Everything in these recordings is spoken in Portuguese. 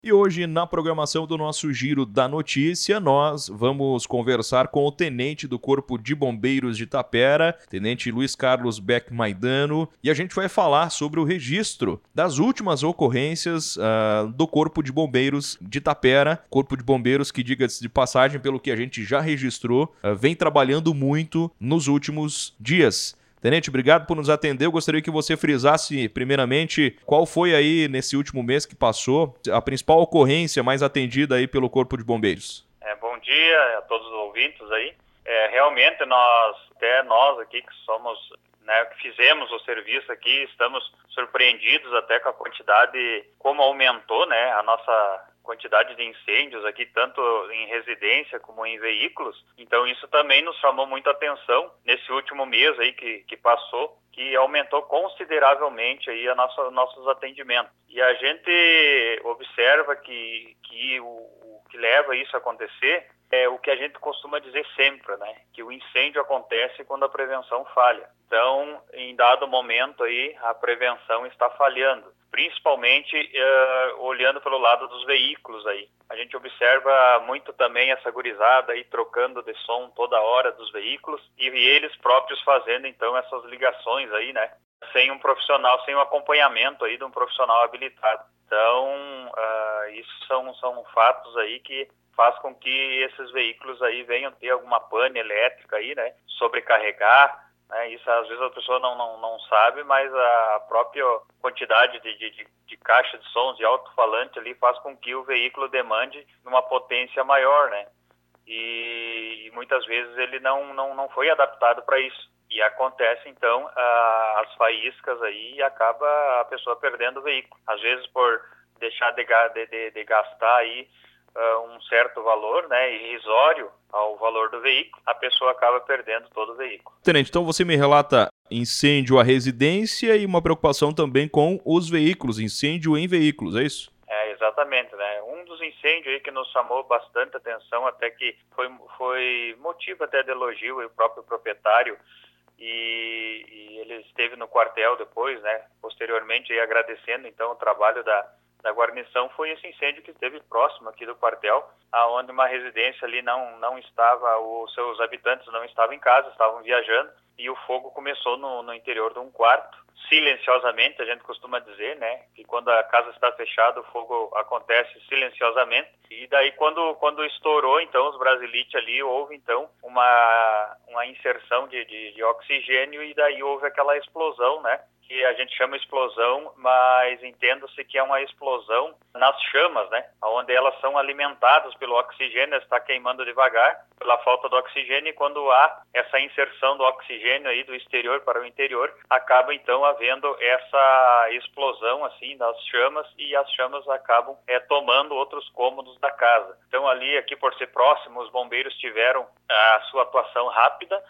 E hoje, na programação do nosso Giro da Notícia, nós vamos conversar com o tenente do Corpo de Bombeiros de Tapera, tenente Luiz Carlos Beck Maidano, e a gente vai falar sobre o registro das últimas ocorrências do Corpo de Bombeiros de Tapera. Corpo de Bombeiros que, diga-se de passagem, pelo que a gente já registrou, vem trabalhando muito nos últimos dias. Tenente, obrigado por nos atender. Eu gostaria que você frisasse, primeiramente, qual foi aí, nesse último mês que passou, a principal ocorrência mais atendida aí pelo Corpo de Bombeiros. Bom dia a todos os ouvintes aí. Realmente, nós aqui que somos, que fizemos o serviço aqui, estamos surpreendidos até com a quantidade, como aumentou, a nossa quantidade de incêndios aqui, tanto em residência como em veículos. Então isso também nos chamou muita atenção nesse último mês aí que passou, que aumentou consideravelmente aí nossos atendimentos. E a gente observa que o que leva isso a acontecer é o que a gente costuma dizer sempre, que o incêndio acontece quando a prevenção falha. Então, em dado momento aí, a prevenção está falhando, principalmente olhando pelo lado dos veículos aí. A gente observa muito também essa gurizada aí trocando de som toda hora dos veículos e eles próprios fazendo então essas ligações aí, sem um profissional, sem um acompanhamento aí de um profissional habilitado. Então, isso são fatos aí que faz com que esses veículos aí venham ter alguma pane elétrica aí, sobrecarregar, isso às vezes a pessoa não sabe, mas a própria quantidade de caixa de sons e alto-falante ali faz com que o veículo demande uma potência maior, E muitas vezes ele não foi adaptado para isso. E acontece, então, as faíscas aí e acaba a pessoa perdendo o veículo. Às vezes por deixar de gastar aí um certo valor, irrisório ao valor do veículo, a pessoa acaba perdendo todo o veículo. Tenente, então você me relata incêndio à residência e uma preocupação também com os veículos, incêndio em veículos, é isso? Exatamente, Um dos incêndios aí que nos chamou bastante atenção, até que foi motivo até de elogio, o próprio proprietário, e ele esteve no quartel depois, posteriormente aí agradecendo então o trabalho da guarnição, foi esse incêndio que esteve próximo aqui do quartel, aonde uma residência ali não estava, os seus habitantes não estavam em casa, estavam viajando, e o fogo começou no interior de um quarto, silenciosamente, a gente costuma dizer, que quando a casa está fechada, o fogo acontece silenciosamente, e daí quando estourou, então, os brasilites ali, houve, então, uma inserção de oxigênio, e daí houve aquela explosão, que a gente chama explosão, mas entenda-se que é uma explosão nas chamas, onde elas são alimentadas pelo oxigênio, está queimando devagar, pela falta do oxigênio, e quando há essa inserção do oxigênio aí do exterior para o interior, acaba então havendo essa explosão assim das chamas, e as chamas acabam tomando outros cômodos da casa. Então ali, aqui por ser próximo, os bombeiros tiveram a sua atuação rápida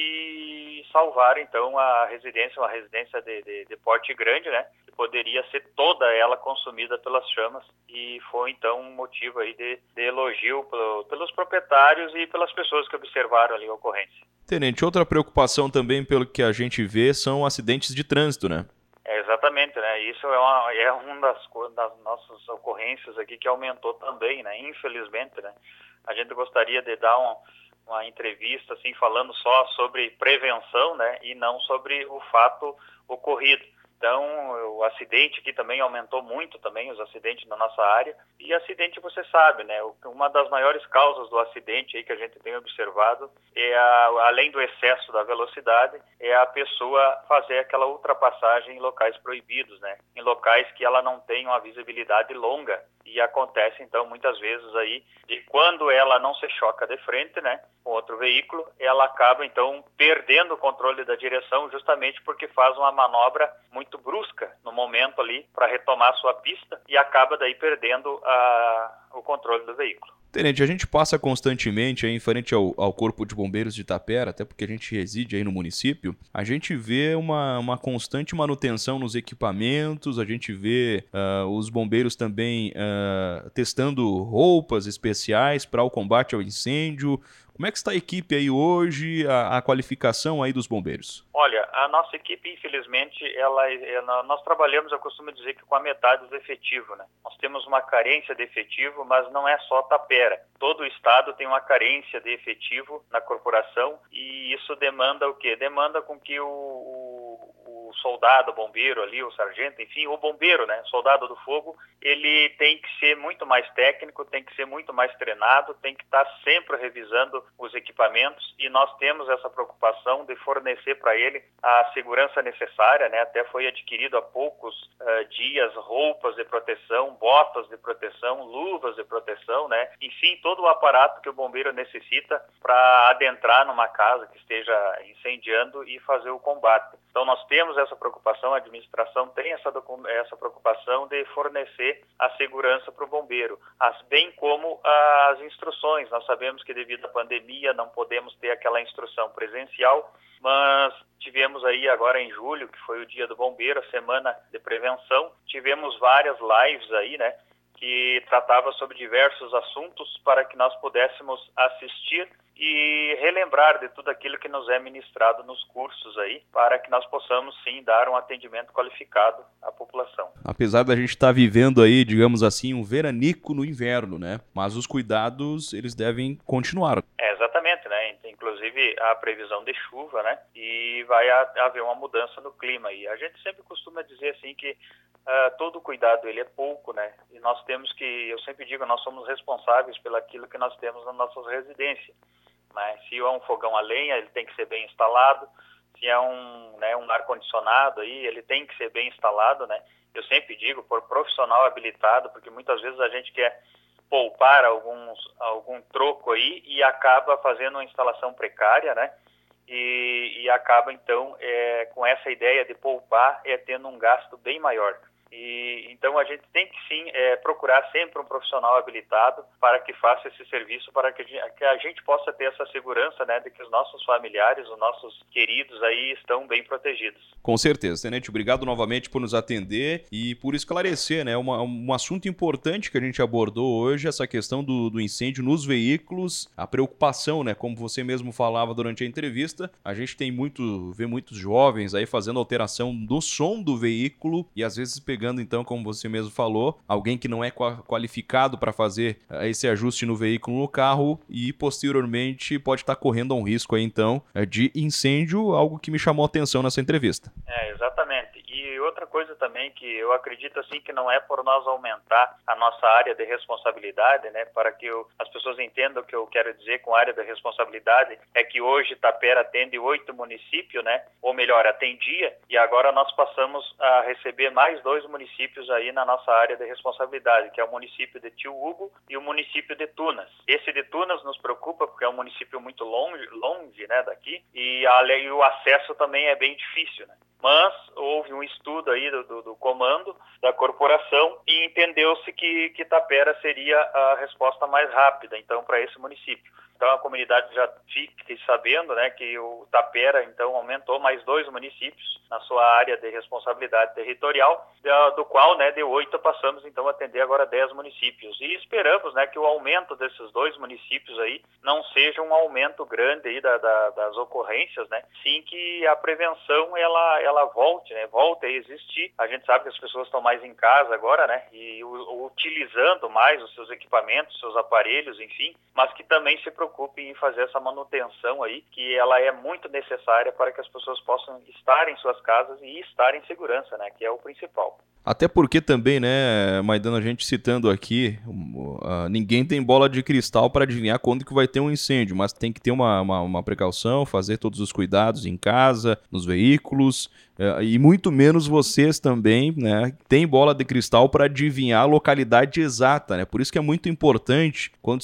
e salvaram então a residência, uma residência de porte grande, que poderia ser toda ela consumida pelas chamas, e foi então um motivo aí de elogio pelos proprietários e pelas pessoas que observaram ali a ocorrência. Tenente, outra preocupação também pelo que a gente vê são acidentes de trânsito, Exatamente, Isso é uma das nossas ocorrências aqui que aumentou também, Infelizmente, A gente gostaria de dar uma entrevista assim falando só sobre prevenção, e não sobre o fato ocorrido. Então, o acidente aqui também aumentou muito também, os acidentes na nossa área. E acidente, você sabe, uma das maiores causas do acidente aí que a gente tem observado além do excesso da velocidade, é a pessoa fazer aquela ultrapassagem em locais proibidos, em locais que ela não tem uma visibilidade longa. E acontece, então, muitas vezes aí, de quando ela não se choca de frente, com outro veículo, ela acaba, então, perdendo o controle da direção, justamente porque faz uma manobra muito brusca no momento ali para retomar sua pista e acaba daí perdendo o controle do veículo. Tenente, a gente passa constantemente aí em frente ao Corpo de Bombeiros de Tapera, até porque a gente reside aí no município, a gente vê uma constante manutenção nos equipamentos, a gente vê os bombeiros também testando roupas especiais para o combate ao incêndio. Como é que está a equipe aí hoje, a qualificação aí dos bombeiros? Olha, a nossa equipe, infelizmente, nós trabalhamos, eu costumo dizer que com a metade do efetivo, né? Nós temos uma carência de efetivo, mas não é só Tapera. Todo o estado tem uma carência de efetivo na corporação e isso demanda o quê? Demanda com que o soldado, o bombeiro ali, o sargento, enfim, o bombeiro, né, soldado do fogo, ele tem que ser muito mais técnico, tem que ser muito mais treinado, tem que estar sempre revisando os equipamentos e nós temos essa preocupação de fornecer para ele a segurança necessária, né, até foi adquirido há poucos dias roupas de proteção, botas de proteção, luvas de proteção, né, enfim, todo o aparato que o bombeiro necessita para adentrar numa casa que esteja incendiando e fazer o combate. Então nós temos essa preocupação, a administração tem essa preocupação de fornecer a segurança para o bombeiro, bem como as instruções. Nós sabemos que devido à pandemia não podemos ter aquela instrução presencial, mas tivemos aí agora em julho, que foi o Dia do Bombeiro, a semana de prevenção, tivemos várias lives aí, né, que tratava sobre diversos assuntos para que nós pudéssemos assistir e relembrar de tudo aquilo que nos é ministrado nos cursos aí, para que nós possamos sim dar um atendimento qualificado à população. Apesar da gente estar vivendo aí, digamos assim, um veranico no inverno, né? Mas os cuidados, eles devem continuar. Exatamente, né? Inclusive a previsão de chuva, né? E vai haver uma mudança no clima. E a gente sempre costuma dizer assim que todo cuidado ele é pouco, né? E nós temos que, eu sempre digo, nós somos responsáveis pelo aquilo que nós temos nas nossas residências. Mas se é um fogão a lenha, ele tem que ser bem instalado. Se é um ar-condicionado, aí, ele tem que ser bem instalado, né? Eu sempre digo, por profissional habilitado, porque muitas vezes a gente quer poupar algum troco aí e acaba fazendo uma instalação precária, né? E acaba, então, com essa ideia de poupar, tendo um gasto bem maior. Então a gente tem que sim procurar sempre um profissional habilitado para que faça esse serviço, para que a gente possa ter essa segurança, né, de que os nossos familiares, os nossos queridos aí estão bem protegidos. Com certeza, Tenente, obrigado novamente por nos atender e por esclarecer, né, um assunto importante que a gente abordou hoje, essa questão do incêndio nos veículos, a preocupação, né, como você mesmo falava durante a entrevista, a gente vê muitos jovens aí fazendo alteração do som do veículo e às vezes pegando, então, como você mesmo falou, alguém que não é qualificado para fazer esse ajuste no veículo, no carro, e posteriormente pode estar correndo um risco aí, então, de incêndio, algo que me chamou a atenção nessa entrevista. Exatamente. E outra coisa também que eu acredito assim que não é por nós aumentar a nossa área de responsabilidade, né, para que as pessoas entendam o que eu quero dizer com área de responsabilidade, é que hoje Tapera atende 8 municípios, né, ou melhor, atendia, e agora nós passamos a receber mais 2 municípios aí na nossa área de responsabilidade, que é o município de Tio Hugo e o município de Tunas. Esse de Tunas nos preocupa porque é um município muito longe, né, daqui, e o acesso também é bem difícil, né. Mas houve um estudo aí do comando da corporação e entendeu-se que Tapera seria a resposta mais rápida, então, para esse município. Então, a comunidade já fique sabendo, né, que o Tapera, então, aumentou mais 2 municípios na sua área de responsabilidade territorial, do qual, né, de 8 passamos, então, a atender agora 10 municípios. E esperamos, né, que o aumento desses 2 municípios aí não seja um aumento grande aí das ocorrências, né, sim que a prevenção, ela volte, né, volte a existir. A gente sabe que as pessoas estão mais em casa agora, né, e utilizando mais os seus equipamentos, seus aparelhos, enfim, mas que também se preocupem em fazer essa manutenção aí, que ela é muito necessária para que as pessoas possam estar em suas casas e estar em segurança, né, que é o principal. Até porque também, né, Maidana, a gente citando aqui, ninguém tem bola de cristal para adivinhar quando que vai ter um incêndio, mas tem que ter uma precaução, fazer todos os cuidados em casa, nos veículos, e muito menos vocês também, né, tem bola de cristal para adivinhar a localidade exata, né, por isso que é muito importante, quando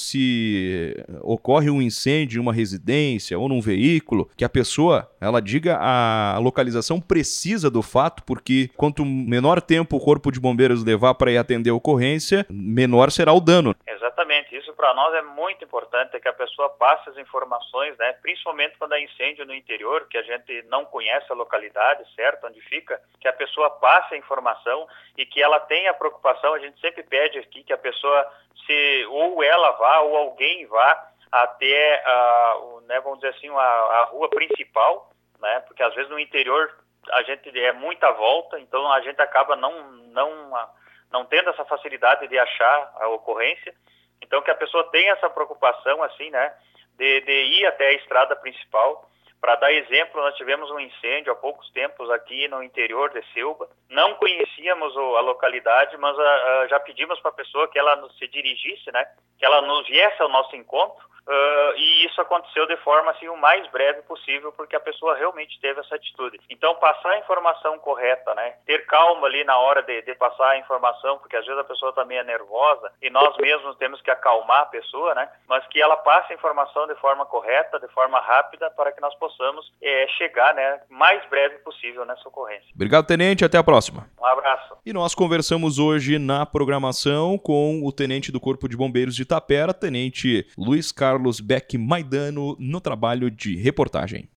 se ocorre um incêndio em uma residência ou num veículo, que a pessoa, ela diga a localização precisa do fato, porque quanto menor tempo o corpo de bombeiros levar para ir atender a ocorrência, menor será o dano. Exatamente, isso para nós é muito importante, que a pessoa passe as informações, né, principalmente quando é incêndio no interior, que a gente não conhece a localidade, certo, onde fica, que a pessoa passe a informação e que ela tenha a preocupação. A gente sempre pede aqui que a pessoa, ou ela vá ou alguém vá até, né, vamos dizer assim, a rua principal, né, porque às vezes no interior a gente é muita volta, então a gente acaba não tendo essa facilidade de achar a ocorrência. Então que a pessoa tenha essa preocupação, assim, né, de ir até a estrada principal. Para dar exemplo, nós tivemos um incêndio há poucos tempos aqui no interior de Silva. Não conhecíamos a localidade, mas já pedimos para a pessoa que ela se dirigisse, né, que ela nos viesse ao nosso encontro. E isso aconteceu de forma assim o mais breve possível, porque a pessoa realmente teve essa atitude. Então, passar a informação correta, né? Ter calma ali na hora de passar a informação, porque às vezes a pessoa também é nervosa e nós mesmos temos que acalmar a pessoa, né? Mas que ela passe a informação de forma correta, de forma rápida, para que nós possamos chegar, né, mais breve possível nessa ocorrência. Obrigado, tenente. Até a próxima. Um abraço. E nós conversamos hoje na programação com o tenente do Corpo de Bombeiros de Itapera, tenente Luiz Carlos Beck Maidano, no trabalho de reportagem.